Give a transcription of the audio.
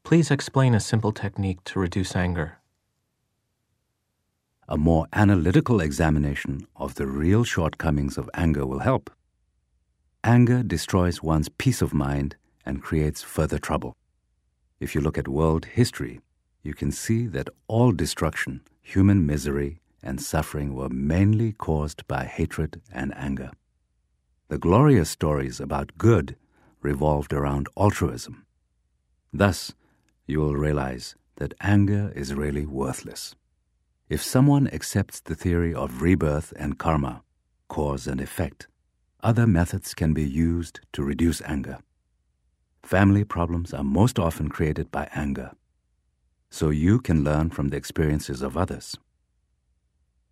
Please explain a simple technique to reduce anger. A more analytical examination of the real shortcomings of anger will help. Anger destroys one's peace of mind and creates further trouble. If you look at world history, you can see that all destruction, human misery, and suffering were mainly caused by hatred and anger. The glorious stories about good revolved around altruism. Thus, you will realize that anger is really worthless. If someone accepts the theory of rebirth and karma, cause and effect, other methods can be used to reduce anger. Family problems are most often created by anger, so you can learn from the experiences of others.